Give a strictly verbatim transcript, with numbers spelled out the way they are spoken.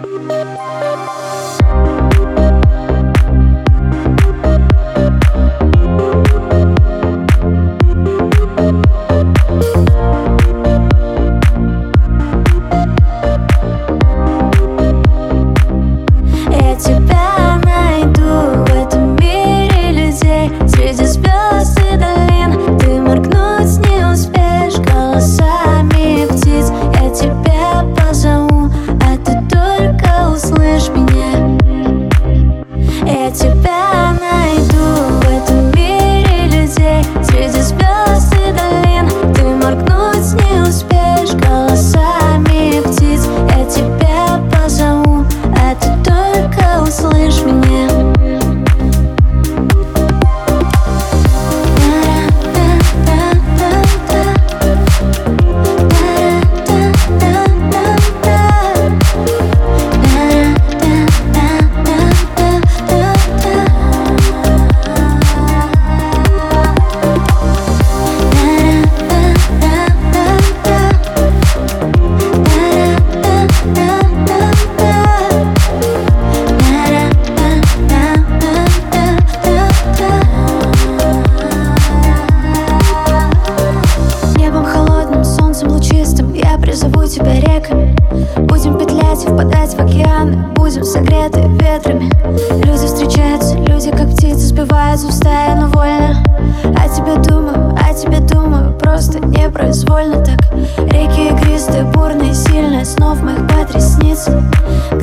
Зову тебя реками, будем петлять и впадать в океаны, будем согреты ветрами. Люди встречаются, люди как птицы сбиваются в стае, но вольно. О тебе думаю, о тебе думаю, просто непроизвольно так. Реки игристые, бурные, сильные, снов моих батарей снится.